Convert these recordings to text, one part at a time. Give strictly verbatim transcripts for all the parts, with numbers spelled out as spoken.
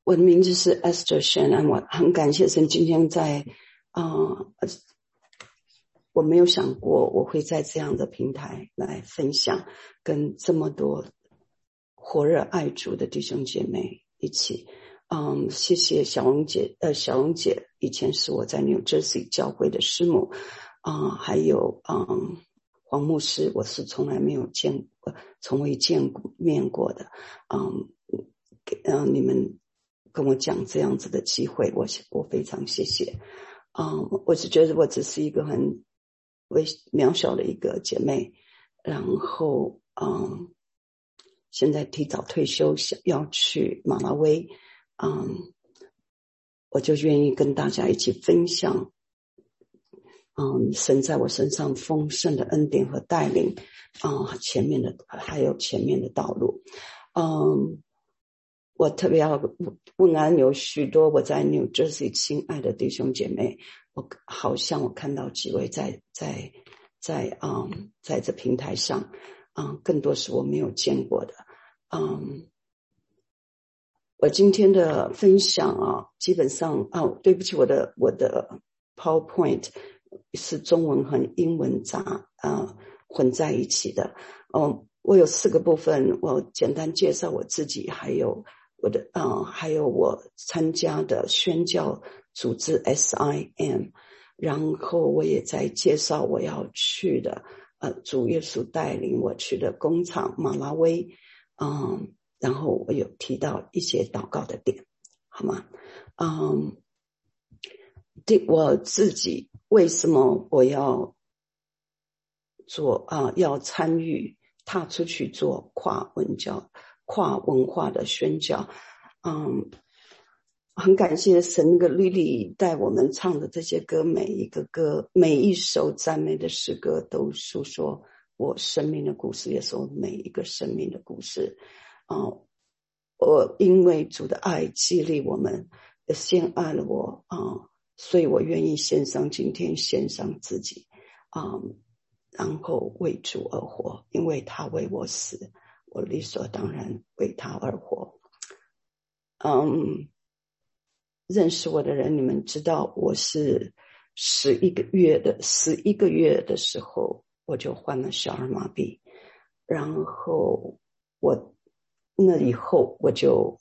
我的名字是 Esther Shen， 我很感谢神今天在呃，我没有想过我会在这样的平台来分享，跟这么多火热爱主的弟兄姐妹一起。嗯，谢谢小龙姐，呃，小龙姐以前是我在 New Jersey 教会的师母，啊、呃，还有嗯黄牧师，我是从来没有见过，从未见面过的，嗯，嗯、呃，你们跟我讲这样子的机会，我我非常谢谢。嗯，我只觉得我只是一个很微渺小的一个姐妹，然后嗯，现在提早退休，想要去马拉维。嗯，我就愿意跟大家一起分享，嗯，神在我身上丰盛的恩典和带领，嗯，前面的还有前面的道路，嗯，我特别要问安有许多我在 New Jersey 亲爱的弟兄姐妹，我好像我看到几位在在在嗯在这平台上，嗯，更多是我没有见过的，嗯。我今天的分享啊，基本上啊，对不起，我的我的 PowerPoint 是中文和英文杂啊混在一起的。嗯，我有四个部分，我简单介绍我自己，还有我的啊，还有我参加的宣教组织 S I M， 然后我也在介绍我要去的呃主耶稣带领我去的工厂马拉维，嗯。然后我有提到一些祷告的点，好吗？嗯，对我自己为什么我要做啊、呃？要参与踏出去做跨文教、跨文化的宣教？嗯，很感谢神那个律例带我们唱的这些歌，每一个歌，每一首赞美的诗歌都诉说我生命的故事，也说每一个生命的故事。哦，我因为主的爱激励我们，先爱了我啊、呃，所以我愿意献上今天，献上自己啊、呃，然后为主而活，因为他为我死，我理所当然为他而活。嗯，认识我的人，你们知道我是十一个月的，十一个月的时候我就患了小儿麻痹，然后我。那以后我就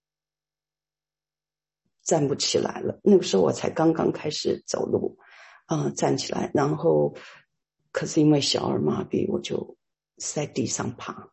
站不起来了，那个时候我才刚刚开始走路，呃，站起来，然后可是因为小儿麻痹，我就在地上爬，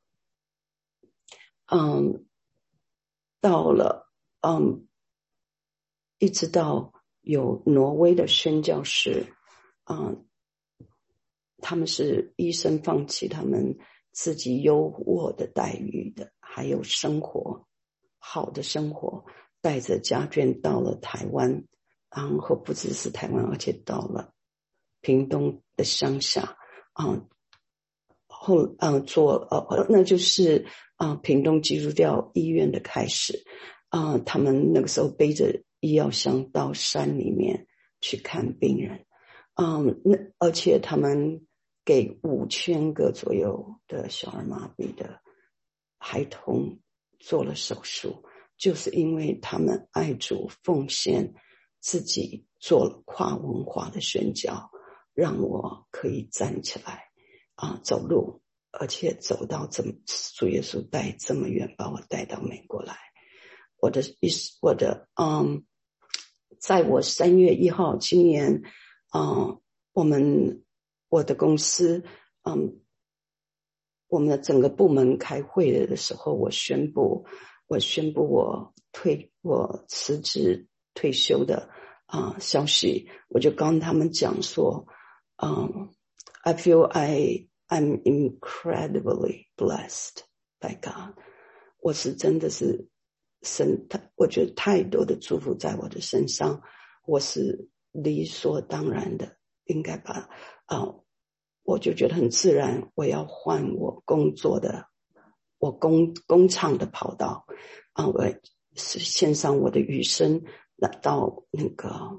嗯，到了，嗯，一直到有挪威的宣教士，嗯，他们是医生放弃他们自己优渥的待遇的，还有生活好的生活，带着家眷到了台湾，然后不只是台湾，而且到了屏东的乡下，嗯，后嗯做呃那就是啊、呃、屏东基督教医院的开始，啊、呃、他们那个时候背着医药箱到山里面去看病人，嗯，那而且他们给五千个左右的小儿麻痹的孩童做了手术，就是因为他们爱主奉献自己做了跨文化的宣教，让我可以站起来啊走路，而且走到这么主耶稣带这么远，把我带到美国来。我的意思，我的嗯，在我三月一号今年，嗯，我们我的公司，嗯，我们的整个部门开会的时候，我宣布，我宣布我退，我辞职退休的啊、呃、消息，我就跟他们讲说，嗯 ，I feel I I'm incredibly blessed by God， 我是真的是神，我觉得太多的祝福在我的身上，我是理所当然的应该把啊。呃我就觉得很自然，我要换我工作的，我工工厂的跑道，啊，我是献上我的余生，来到那个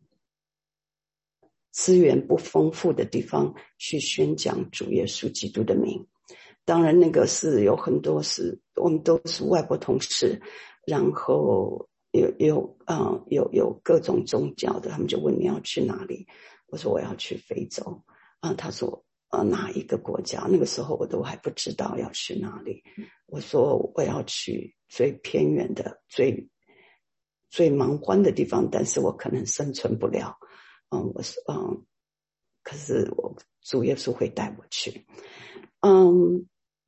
资源不丰富的地方去宣讲主耶稣基督的名。当然，那个是有很多是我们都是外国同事，然后有有啊、呃、有有各种宗教的，他们就问你要去哪里，我说我要去非洲啊、呃，他说呃哪一个国家？那个时候我都还不知道要去哪里，我说我要去最偏远的、最最蛮荒的地方，但是我可能生存不了，嗯，我说嗯，可是我主耶稣会带我去，嗯，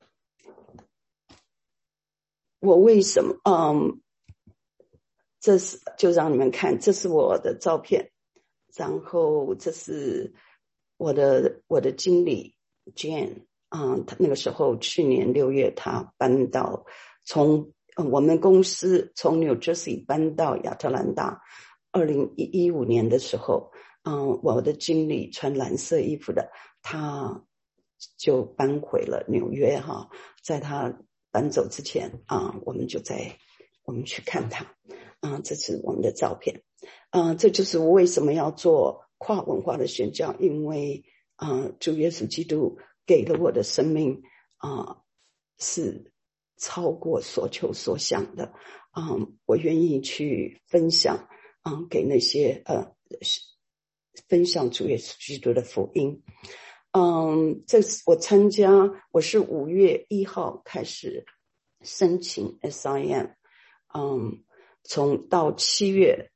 我为什么嗯？这是就让你们看，这是我的照片，然后这是我的我的经理 Jane 啊、嗯，他那个时候去年六月他搬到从、呃、我们公司从 New Jersey 搬到亚特兰大，二零一五年的时候，嗯，我的经理穿蓝色衣服的，他就搬回了纽约哈，在他搬走之前啊、我们就在我们去看他。啊，这是我们的照片，啊，这就是我为什么要做跨文化的宣教，因为啊，主耶稣基督给了我的生命啊，是超过所求所想的，啊，我愿意去分享，啊，给那些呃，分享主耶稣基督的福音。嗯，这是我参加，我是五月一号开始申请 S I M， 嗯。从到七月，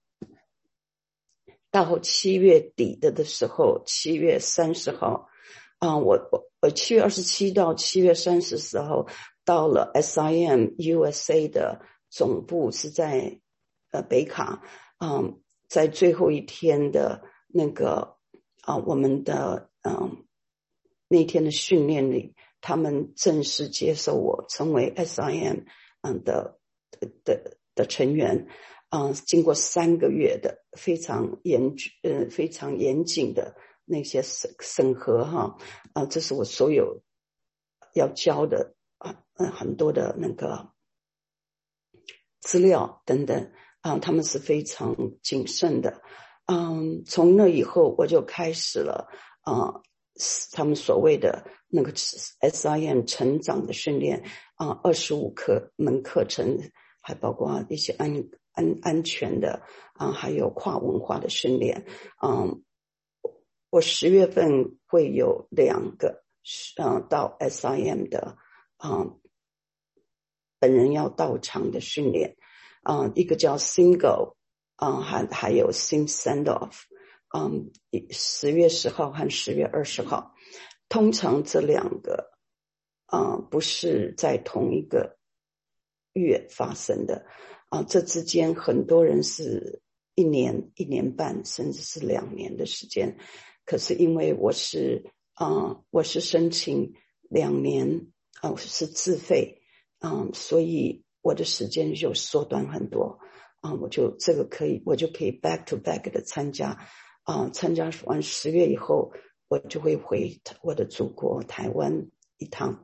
到七月底的的时候，七月三十号，啊、呃，我我我七月二十七到七月三十时候到了 S I M U S A 的总部，是在呃北卡，嗯、呃，在最后一天的那个啊、呃，我们的嗯、呃、那天的训练里，他们正式接受我成为 S I M 嗯的的的。的成员，啊、呃，经过三个月的非常严呃非常严谨的那些审审核哈，啊、呃，这是我所有要交的啊，呃，很多的那个资料等等啊、呃，他们是非常谨慎的，嗯，从那以后我就开始了啊、呃，他们所谓的那个 S I M 成长的训练啊，二十五课门课程。还包括一些安安安全的啊，还有跨文化的训练。嗯，我十月份会有两个，呃，到 S I M 的啊、嗯，本人要到场的训练。啊、嗯，一个叫 Single， 啊、嗯，还还有 Sim Send Off， 嗯，十月十号和十月二十号。通常这两个啊、呃，不是在同一个月发生的啊，这之间很多人是一年、一年半，甚至是两年的时间。可是因为我是啊，我是申请两年啊，是自费啊，所以我的时间就缩短很多啊，我就这个可以，我就可以 back to back 的参加啊，参加完十月以后，我就会回我的祖国台湾一趟。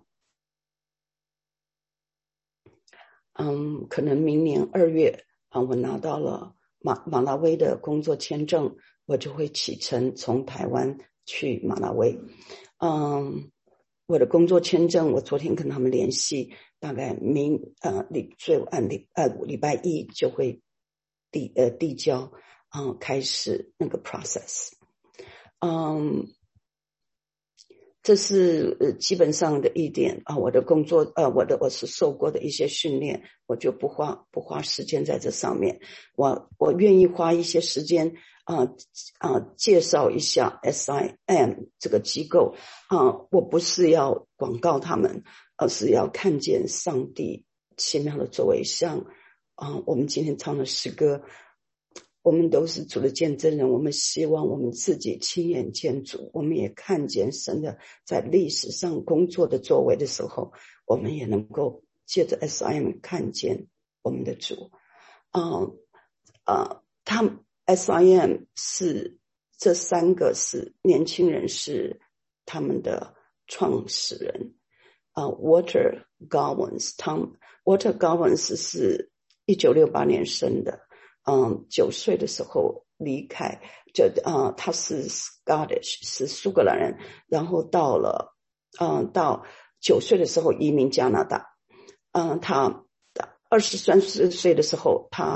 嗯，可能明年二月啊，我拿到了马马拉维的工作签证，我就会启程从台湾去马拉维。嗯，我的工作签证，我昨天跟他们联系，大概明呃礼最晚礼呃礼拜一就会递呃递交，啊、呃，开始那个 process。嗯。这是呃基本上的一点啊，我的工作呃，我的我是受过的一些训练，我就不花不花时间在这上面。我我愿意花一些时间啊啊介绍一下 S I M 这个机构啊，我不是要广告他们，而是要看见上帝奇妙的作为，像啊我们今天唱的诗歌。我们都是主的见证人，我们希望我们自己亲眼见主，我们也看见神的在历史上工作的作为的时候，我们也能够借着 S I M 看见我们的主。嗯呃，他们 S I M 是这三个是年轻人是他们的创始人啊、呃、，Walter Goggins， Tom Walter Goggins 是一九六八年生的。嗯，九岁的时候离开，就啊、呃，他是 Scottish， 是苏格兰人，然后到了，嗯、呃，到九岁的时候移民加拿大，嗯、呃，他二十三岁的时候，他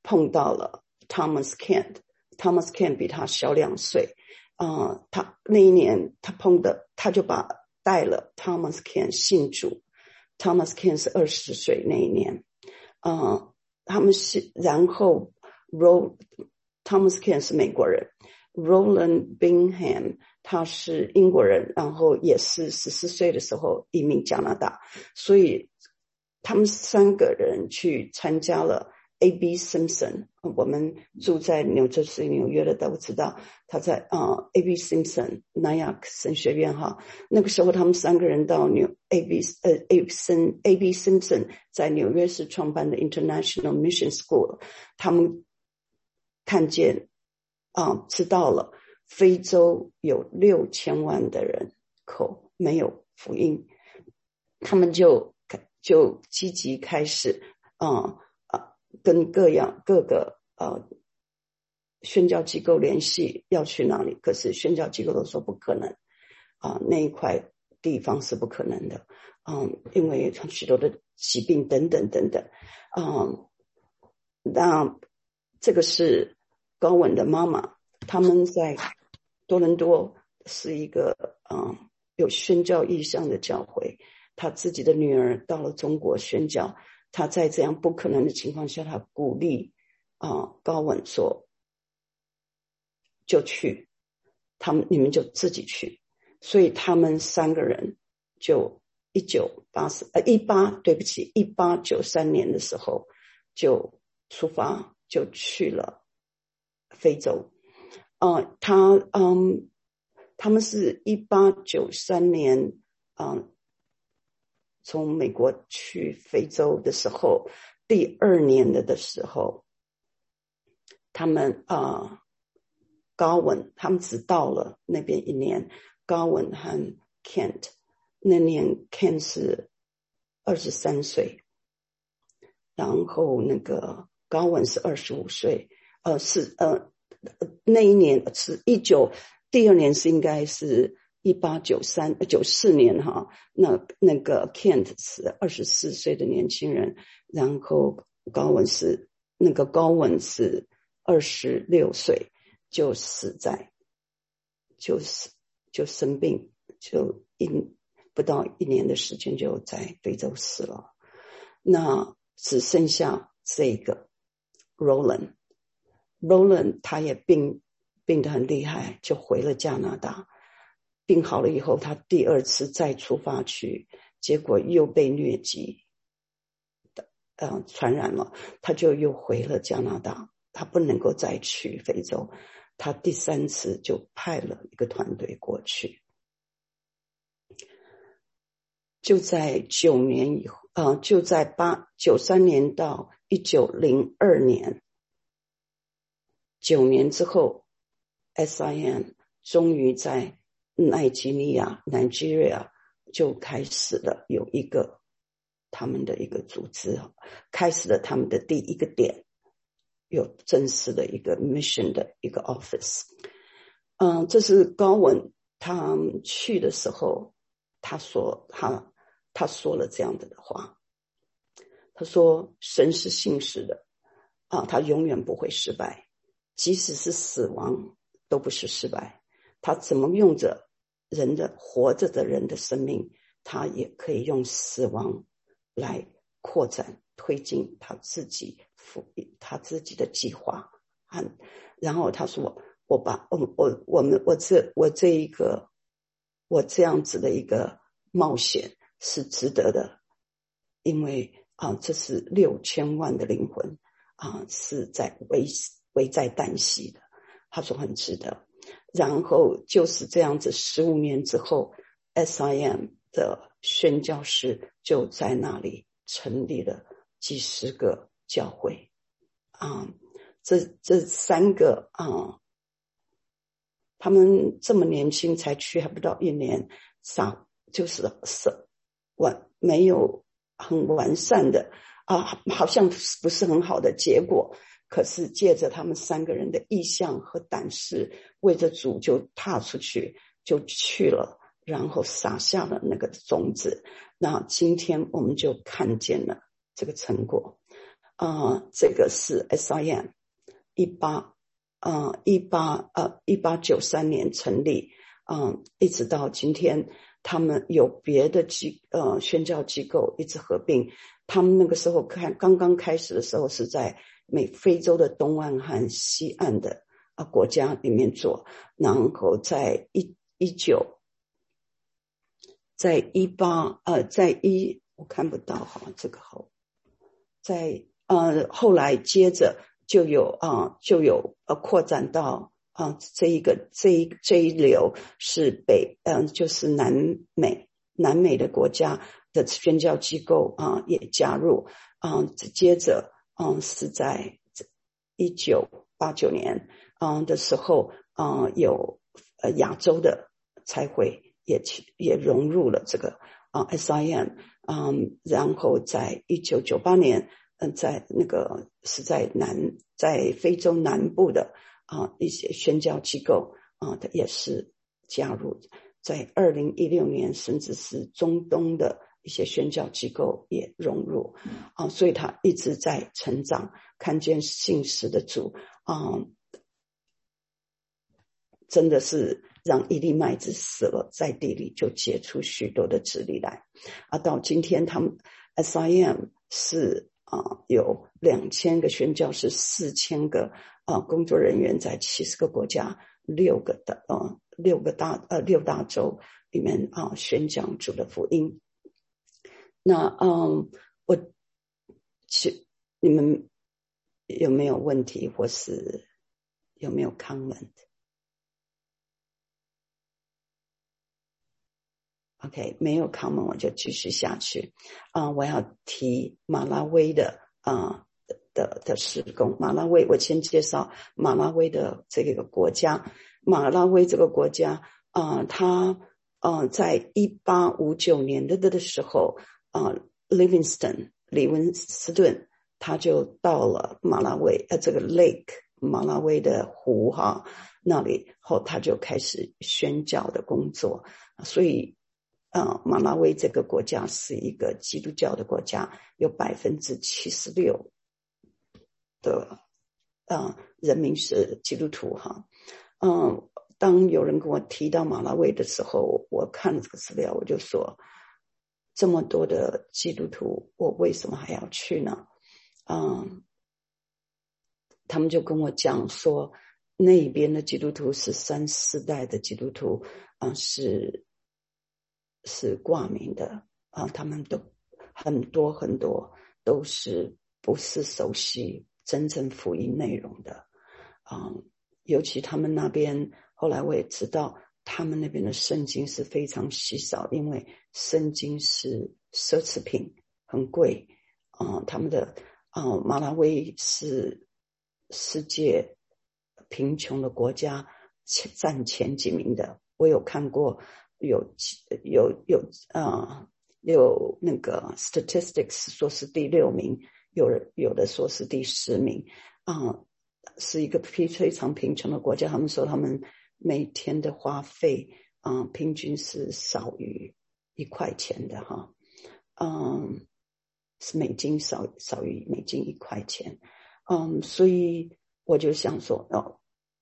碰到了 Thomas Kent， Thomas Kent 比他小两岁，呃，他那一年他碰的，他就把带了 Thomas Kent 信主。Thomas Kent 是二十岁那一年，呃，他们是然后 Ro Thomas Kent 是美国人 ，Roland Bingham 他是英国人，然后也是十四岁的时候移民加拿大，所以他们三个人去参加了 A B Simpson， 我们住在纽约市纽约的都知道他在呃 A B Simpson 南亚神学院哈，那个时候他们三个人到纽 A B 呃 A B A B Simpson 在纽约市创办的 International Mission School， 他们看见啊、呃、知道了非洲有六千万的人口没有福音，他们就就积极开始啊啊、呃、跟各样各个呃宣教机构联系要去哪里，可是宣教机构都说不可能啊、呃、那一块地方是不可能的，嗯，因为许多的疾病等等等等，嗯，那这个是高文的妈妈，他们在多伦多是一个嗯有宣教意向的教会，他自己的女儿到了中国宣教，他在这样不可能的情况下，他鼓励啊、呃、高文说就去，他们你们就自己去，所以他们三个人就一九八四呃一八对不起一八九三年的时候就出发，就去了非洲。呃，他嗯，他们是一八九三年嗯从美国去非洲的时候，第二年的的时候，他们啊、呃、高文他们只到了那边一年，高文和 Kent 那年 Kent 是二十三岁，然后那个高文是二十五岁，呃是呃那一年是一九第二年是应该是一八九三九四年哈，那那个 Kent 是二十四岁的年轻人，然后高文是那个高文是二十六岁就死在就是就生病，就一不到一年的时间就在非洲死了。那只剩下这个 Roland Roland 他也病病得很厉害，就回了加拿大，病好了以后他第二次再出发去，结果又被疟疾呃传染了，他就又回了加拿大，他不能够再去非洲，他第三次就派了一个团队过去。就在九年以后呃，就在八九三年到一九零二年，九年之后 S I M 终于在奈及利亚 Nigeria 就开始了有一个他们的一个组织，开始了他们的第一个点，有正式的一个 mission 的一个 office。嗯，这是高文他去的时候，他说他他说了这样的话，他说神是信实的啊，他永远不会失败，即使是死亡都不是失败，他怎么用着人的活着的人的生命，他也可以用死亡来扩展推进他自己他自己的计划。然后他说我把我我我们我这我这一个我这样子的一个冒险是值得的，因为啊这是六千万的灵魂啊是在危危在旦夕的，他说很值得。然后就是这样子十五年之后 S I M 的宣教士就在那里成立了几十个教会啊，这这三个啊，他们这么年轻才去还不到一年，啥就是是完没有很完善的啊，好像不是很好的结果。可是借着他们三个人的意向和胆识，为着主就踏出去，就去了，然后撒下了那个种子。那今天我们就看见了这个成果。 呃，这个是 S I M 一八呃一八呃一八九三年成立，嗯、呃，一直到今天，他们有别的机呃宣教机构一直合并。他们那个时候看刚刚开始的时候是在美非洲的东岸和西岸的啊、呃、国家里面做，然后在一一九，在一八呃在一我看不到哈这个好，在呃后来接着就有啊、呃、就有呃扩展到啊、呃、这一个这一这一流是北嗯、呃、就是南美南美的国家的宣教机构啊、呃、也加入啊、呃、接着嗯、呃、是在一九八九年嗯、呃、的时候啊、呃、有呃亚洲的差会也也融入了这个啊、呃、S I M 嗯，然后在一九九八年嗯在那个是在南在非洲南部的啊、呃、一些宣教机构啊、呃、它也是加入，在二零一六年甚至是中东的一些宣教机构也融入啊、呃、所以它一直在成长，看见信实的主啊、呃、真的是让一粒麦子死了，在地里就结出许多的籽粒来啊！到今天，他们 S I M 是啊、呃、有两千个宣教士，四千个啊、呃、工作人员，在七十个国家，六个的呃六个大呃六大洲里面啊、呃、宣讲主的福音。那嗯，我其你们有没有问题，或是有没有 comment？OK， 没有 comment 我就继续下去。啊、呃，我要提马拉维的啊、呃、的的事工。马拉维，我先介绍马拉维的这个国家。马拉维这个国家啊、呃，它呃在一八五九年的的时候啊、呃、，Livingston 李文斯顿他就到了马拉维呃这个 Lake 马拉维的湖哈那里后，他就开始宣教的工作，所以。呃，马拉维这个国家是一个基督教的国家，有百分之七十六的呃人民是基督徒哈。嗯、呃，当有人跟我提到马拉维的时候，我看了这个资料，我就说，这么多的基督徒，我为什么还要去呢？嗯，他们就跟我讲说，那边的基督徒是三四代的基督徒啊、呃，是。是挂名的啊，他们都很多很多都是不是熟悉真正福音内容的啊，尤其他们那边后来我也知道，他们那边的圣经是非常稀少，因为圣经是奢侈品，很贵啊。他们的啊马拉维是世界贫穷的国家占前几名的，我有看过。有有有啊、呃，有那个 statistics 说是第六名，有人有的说是第十名啊、呃，是一个非非常贫穷的国家。他们说他们每天的花费啊、呃，平均是少于一块钱的哈，嗯，是美金少少于美金一块钱，嗯，所以我就想说哦。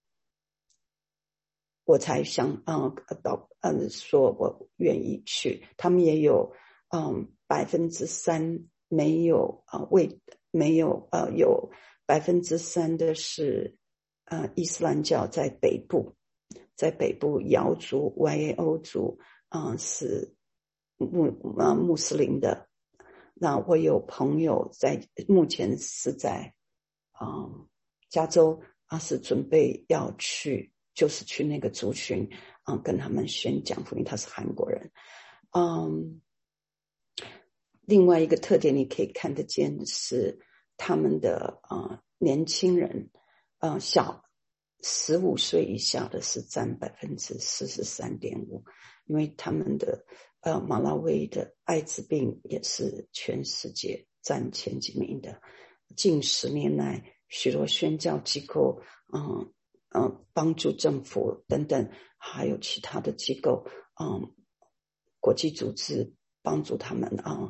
我才想嗯到嗯说我愿意去，他们也有嗯百分之三没有啊、呃、为没有呃有百分之三的是呃伊斯兰教在北部，在北部瑶族 Y A O 族啊、呃、是穆啊、呃、穆斯林的，那我有朋友在目前是在啊、呃、加州啊是准备要去。就是去那个族群啊、呃，跟他们宣讲福音。他是韩国人，嗯，另外一个特点你可以看得见是他们的啊、呃、年轻人啊、呃、小十五岁以下的是占百分之四十三点五，因为他们的呃马拉维的艾滋病也是全世界占前几名的。近十年来，许多宣教机构嗯。呃，帮助政府等等，还有其他的机构，嗯，国际组织帮助他们啊、呃，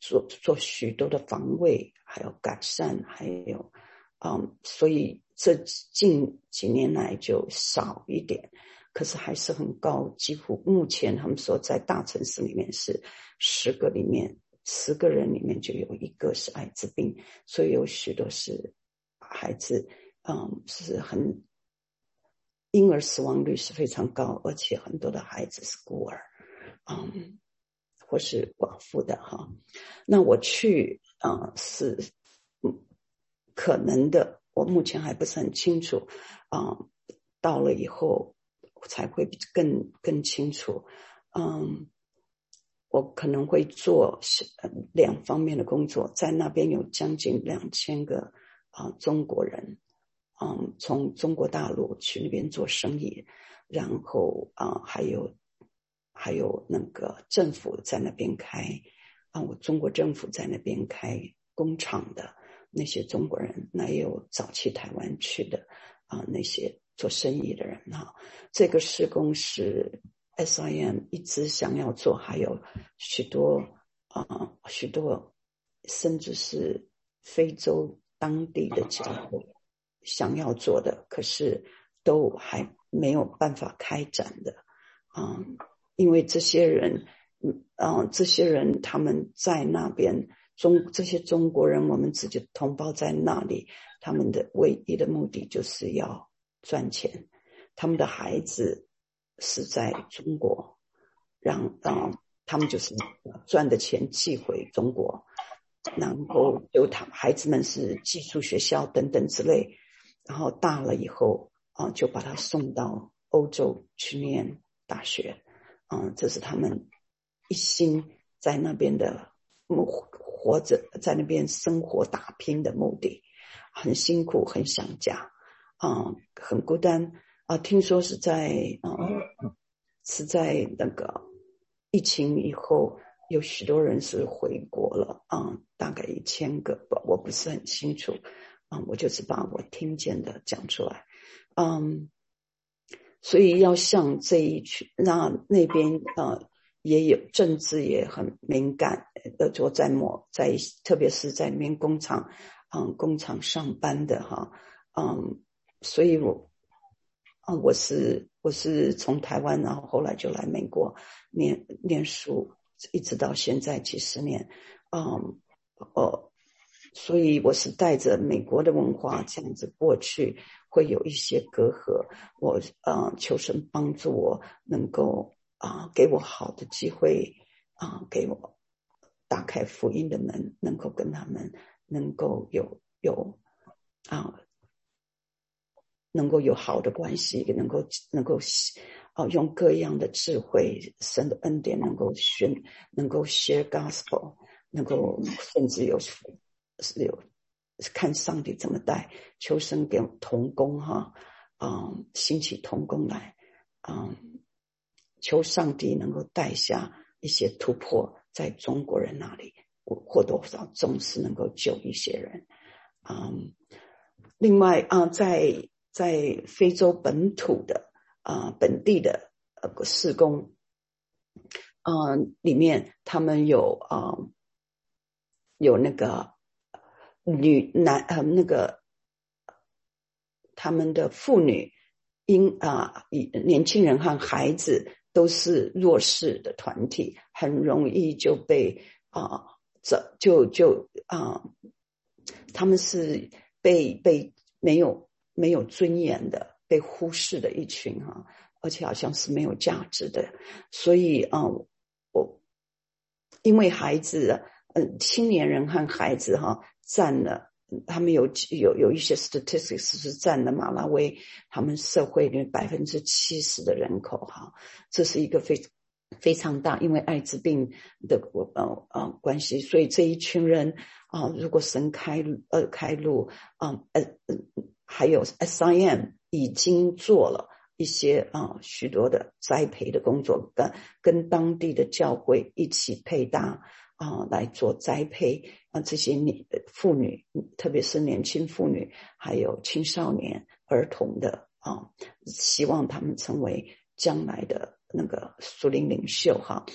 做做许多的防卫，还有改善，还有嗯，所以这近几年来就少一点，可是还是很高，几乎目前他们说在大城市里面是十个里面十个人里面就有一个是艾滋病，所以有许多是孩子，嗯，是很婴儿死亡率是非常高，而且很多的孩子是孤儿，嗯，或是寡妇的哈。那我去啊、呃、是嗯可能的，我目前还不是很清楚啊、呃，到了以后才会更更清楚。嗯，我可能会做两方面的工作，在那边有将近两千个啊、呃、中国人。嗯，从中国大陆去那边做生意，然后啊、呃，还有还有那个政府在那边开啊，我中国政府在那边开工厂的那些中国人，那也有早期台湾去的啊那些做生意的人哈。这个施工是 S I M 一直想要做，还有许多啊、呃、许多甚至是非洲当地的教会想要做的，可是都还没有办法开展的，嗯，因为这些人，嗯、呃，这些人他们在那边中这些中国人，我们自己的同胞在那里，他们的唯一的目的就是要赚钱，他们的孩子是在中国，让呃他们就是赚的钱寄回中国，然后就他孩子们是寄宿学校等等之类。然后大了以后啊、呃，就把他送到欧洲去念大学，嗯、呃，这是他们一心在那边的活着，在那边生活打拼的目的，很辛苦，很想家，啊、呃，很孤单啊、呃。听说是在啊、呃，是在那个疫情以后，有许多人是回国了啊、呃，大概一千个吧，我不是很清楚。嗯，我就是把我听见的讲出来，嗯，所以要向这一群，那那边呃也有政治也很敏感，呃，就在某在特别是在那边工厂，嗯，工厂上班的哈，嗯，所以我，啊、嗯，我是我是从台湾，然后后来就来美国念念书，一直到现在几十年，嗯，哦。所以我是带着美国的文化这样子过去，会有一些隔阂。我呃求神帮助我能够啊、呃、给我好的机会啊、呃、给我打开福音的门，能够跟他们能够有有啊、呃、能够有好的关系，能够能够啊、呃、用各样的智慧、神的恩典，能够宣能够 share gospel， 能够甚至有。是有看上帝怎么带，求神给同工哈，嗯，兴起同工来，嗯，求上帝能够带下一些突破，在中国人那里或多或少总是能够救一些人，嗯，另外啊、呃，在在非洲本土的啊、呃、本地的呃事工，呃里面他们有啊、呃、有那个。女男呃那个他们的妇女因啊、呃、年轻人和孩子都是弱势的团体，很容易就被啊这就就啊他们是被被没有没有尊严的被忽视的一群哈、啊，而且好像是没有价值的，所以啊我因为孩子嗯、呃、青年人和孩子哈、啊、占了。他们有有有一些 statistics 是占了马拉维他们社会里百分之七十的人口哈，这是一个非非常大，因为艾滋病的呃呃关系，所以这一群人啊、呃，如果神开呃开路啊呃呃还有 S I M 已经做了一些啊、呃、许多的栽培的工作，跟跟当地的教会一起配搭。啊、呃，来做栽培啊、呃，这些女妇女，特别是年轻妇女，还有青少年、儿童的啊、呃，希望他们成为将来的那个属灵领袖哈。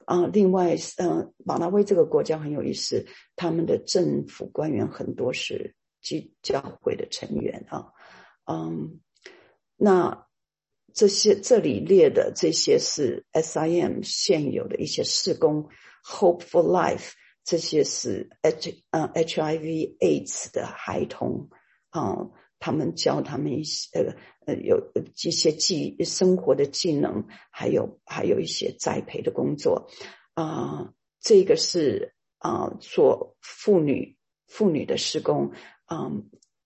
啊、呃，另外呃，马拉维这个国家很有意思，他们的政府官员很多是基教会的成员啊，嗯，那这些这里列的这些是 S I M 现有的一些事工 ，Hope for Life 这些是 H 呃 H I V AIDS 的孩童啊、呃，他们教他们一些呃呃有一些技生活的技能，还有还有一些栽培的工作啊、呃，这个是啊、呃、做妇女妇女的事工啊。呃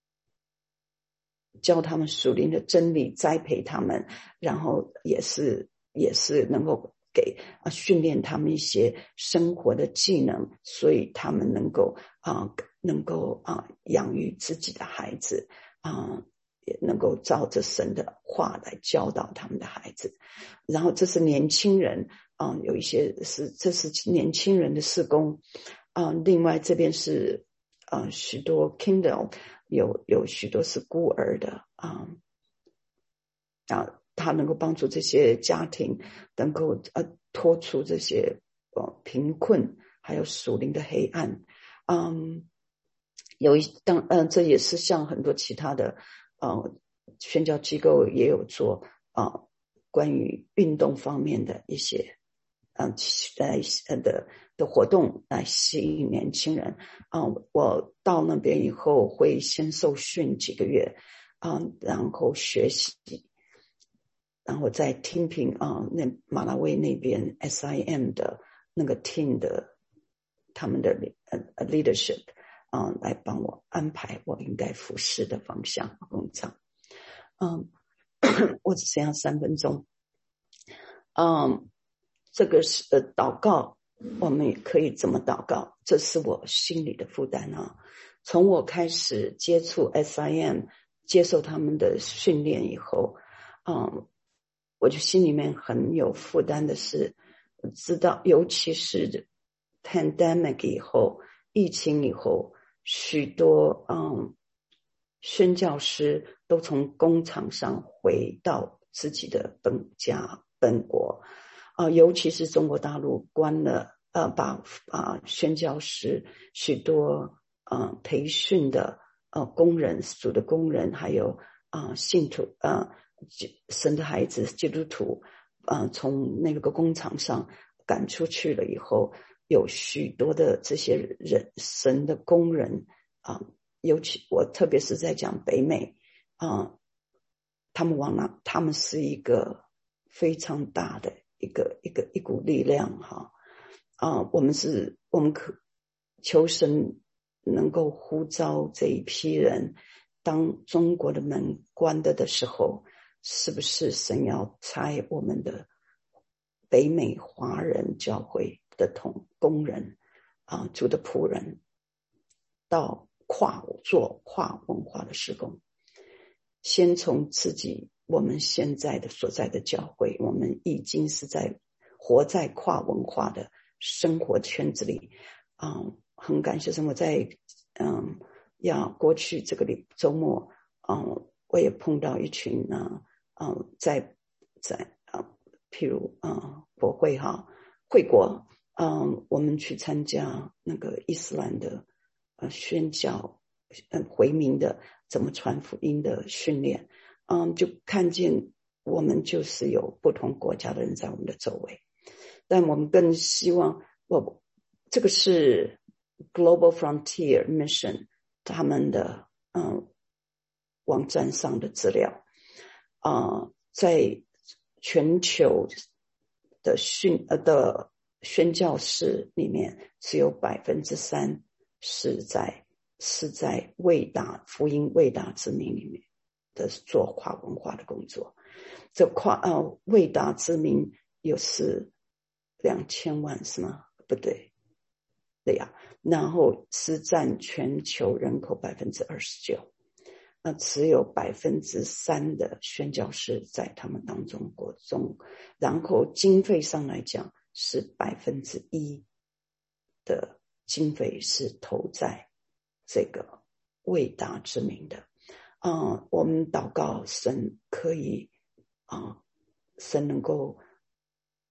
教他们属灵的真理，栽培他们，然后也是也是能够给啊训练他们一些生活的技能，所以他们能够啊能够啊养育自己的孩子啊，也能够照着神的话来教导他们的孩子。然后这是年轻人啊，有一些是这是年轻人的事工啊，另外这边是啊许多 Kindle。有有许多是孤儿的啊啊，他能够帮助这些家庭能够呃脱出这些呃贫困，还有属灵的黑暗。嗯，有一当嗯、呃，这也是像很多其他的呃宣教机构也有做啊、呃、关于运动方面的一些嗯呃的的活动来吸引年轻人啊、呃。我到那边以后会先受训几个月啊、呃，然后学习，然后再听凭啊、呃、那马拉维那边 S I M 的那个 team 的他们的呃 leadership 啊、呃、来帮我安排我应该服侍的方向工厂。嗯，我只剩下三分钟。嗯，这个是呃祷告，我们也可以怎么祷告？这是我心里的负担啊。从我开始接触 S I M， 接受他们的训练以后，嗯，我就心里面很有负担的是，知道尤其是 pandemic 以后，疫情以后，许多嗯宣教师都从工厂上回到自己的本家本国，啊、呃，尤其是中国大陆关了，呃，把啊、呃、宣教师许多呃培训的呃工人、主的工人，还有啊、呃、信徒啊、呃、神的孩子基督徒啊、呃，从那个工厂上赶出去了以后，有许多的这些人神的工人啊、呃，尤其我特别是在讲北美啊、呃，他们往那，他们是一个非常大的一个一个一股力量哈啊、呃，我们是我们可求神能够呼召这一批人，当中国的门关的的时候，是不是神要差我们的北美华人教会的同工人啊，主的仆人，到跨做跨文化的事工，先从自己我们现在的所在的教会，我们已经是在活在跨文化的生活圈子里啊、嗯，很感谢神，我在嗯呀过去这个礼周末嗯，我也碰到一群呢嗯在在啊譬如啊国会哈会国嗯，我们去参加那个伊斯兰的呃宣教嗯回民的怎么传福音的训练，嗯，就看见我们就是有不同国家的人在我们的周围，但我们更希望我这个是 Global Frontier Mission 他们的嗯网站上的资料啊、呃，在全球的训呃的宣教士里面，只有百分之三是在是在未达福音未达之名里面的做跨文化的工作。这跨呃未达之名有是两千万是吗？不对，对呀、啊，然后是占全球人口百分之二十九。那只有百分之三的宣教士在他们当中国中，然后经费上来讲是百分之一的经费是投在这个未达之名的。啊、呃，我们祷告神可以啊、呃，神能够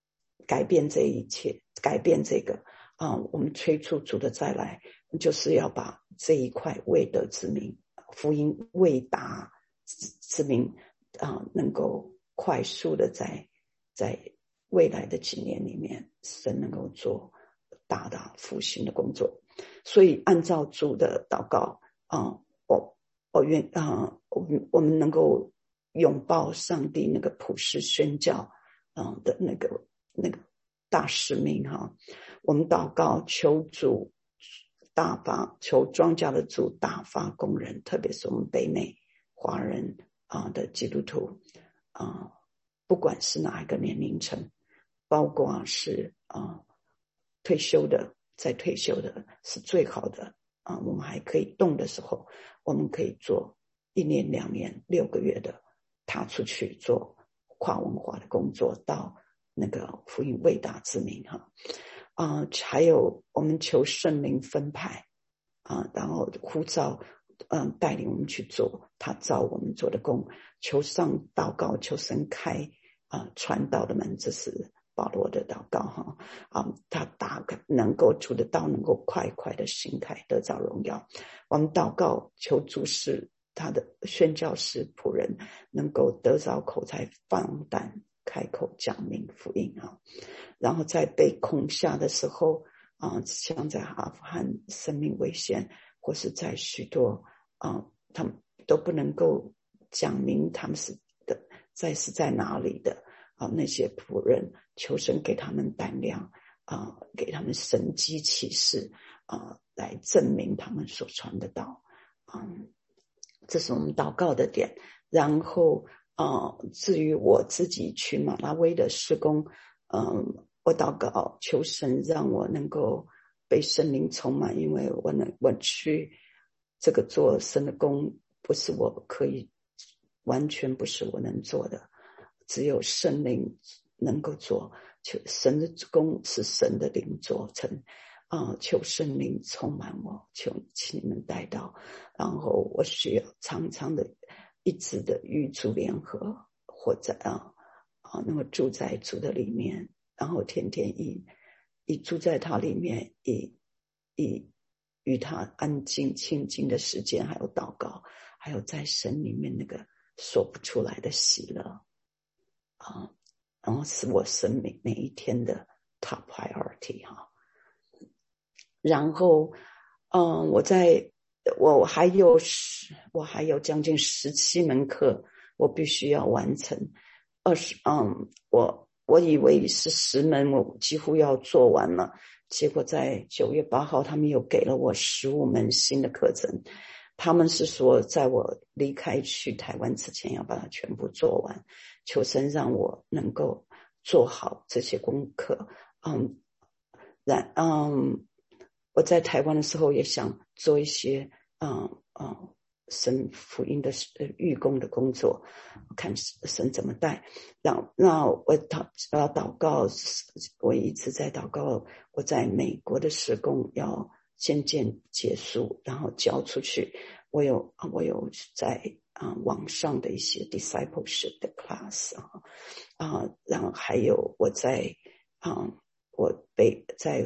改变这一切，改变这个啊、呃，我们催促主的再来，就是要把这一块未得之民，福音未达之民啊、呃，能够快速的在在未来的几年里面，神能够做大大复兴的工作。所以按照主的祷告啊、呃，我我愿啊，我们我们能够拥抱上帝那个普世宣教啊、呃、的那个那个大使命哈。我们祷告求主大发，求庄稼的主大发工人，特别是我们北美华人啊的基督徒啊，不管是哪一个年龄层，包括是啊退休的，在退休的是最好的啊，我们还可以动的时候，我们可以做一年、两年、六个月的踏出去做跨文化的工作，到那个福音未达之民哈。啊、呃，还有我们求圣灵分派啊，然后呼召，嗯、呃，带领我们去做他召我们做的工，求上祷告，求神开啊、呃、传道的门，这是保罗的祷告哈啊，他大概能够主的道能够快快的行开，得着荣耀。我们祷告求主使他的宣教士仆人能够得着口才，放胆开口讲明福音啊。然后在被恐吓的时候啊、呃，像在阿富汗生命危险，或是在许多啊、呃，他们都不能够讲明他们是的在是在哪里的啊、呃，那些仆人求神给他们胆量啊、呃，给他们神迹启示啊、呃，来证明他们所传的道啊、呃，这是我们祷告的点。然后啊、呃，至于我自己去马拉维的事工，嗯，我祷告求神让我能够被圣灵充满，因为我能我去这个做神的工，不是我可以，完全不是我能做的，只有圣灵能够做。求神的工是神的灵做成啊、呃，求圣灵充满我，求请你们带到，然后我需要常常的一直的与主联合，或者啊啊，那么住在主的里面，然后天天以以住在他里面，以以与他安静亲近的时间，还有祷告，还有在神里面那个说不出来的喜乐啊，然后是我生命每一天的 top priority 哈。然后嗯，我在我还有十我还有将近十七门课我必须要完成。二十嗯，我我以为是十门我几乎要做完了，结果在九月八号他们又给了我十五门新的课程，他们是说在我离开去台湾之前要把它全部做完，求神让我能够做好这些功课。嗯，然嗯，我在台湾的时候也想做一些嗯嗯神福音的预工的工作，看神怎么带。让那我祷要祷告，我一直在祷告，我在美国的事工要渐渐结束，然后交出去。我有我有在啊、呃、网上的一些 discipleship 的 class 啊啊，然后还有我在啊、呃、我被在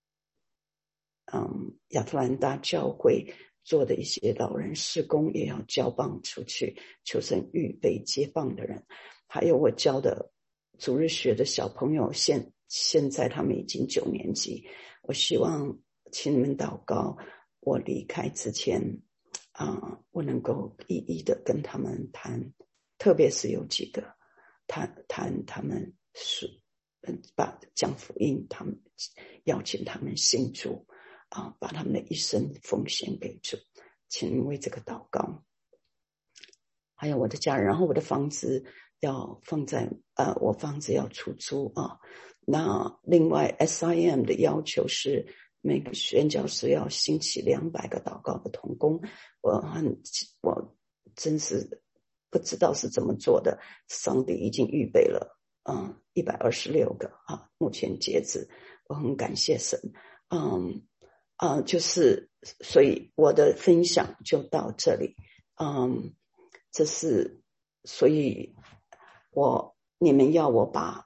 嗯亚特兰大教会做的一些老人事工也要交棒出去，求神预备接棒的人。还有我教的主日学的小朋友，现现在他们已经九年级，我希望请你们祷告，我离开之前啊、呃，我能够一一的跟他们谈，特别是有几个谈谈他们是把讲福音，他们邀请他们信主啊，把他们的一生奉献给主，请为这个祷告。还有我的家人，然后我的房子要放在呃，我房子要出租啊。那另外 S I M 的要求是每个宣教士要兴起两百个祷告的同工，我很我真是不知道是怎么做的，上帝已经预备了嗯一百二十六个啊，目前截止，我很感谢神。嗯啊、呃，就是所以我的分享就到这里。嗯，这是所以我你们要我把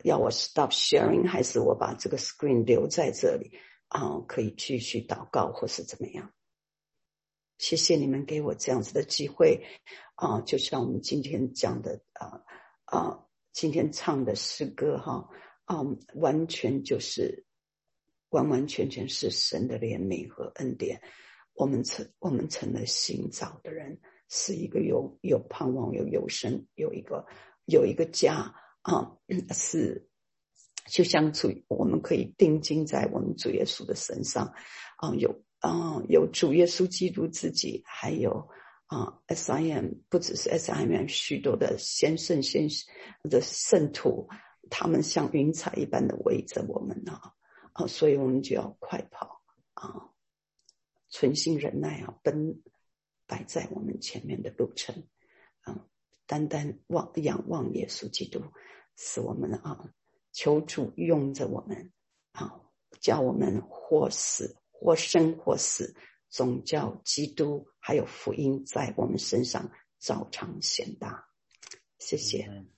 要我 stop sharing， 还是我把这个 screen 留在这里啊、呃，可以继续祷告或是怎么样？谢谢你们给我这样子的机会啊、呃，就像我们今天讲的啊啊、呃呃，今天唱的诗歌哈啊、呃，完全就是完完全全是神的怜悯和恩典。我们成我们成了新造的人，是一个有有盼望、有有生、有一个有一个家啊，是就像主，我们可以定睛在我们主耶稣的身上啊，有啊有主耶稣基督自己，还有啊 S I M， 不只是 S I M， 许多的先圣先的圣徒，他们像云彩一般的围着我们啊啊，所以我们就要快跑啊！存心忍耐啊，奔摆在我们前面的路程啊，单单望仰望耶稣基督，使我们啊，求主用着我们啊，叫我们或死或生或死，总叫基督还有福音在我们身上照常显大。谢谢。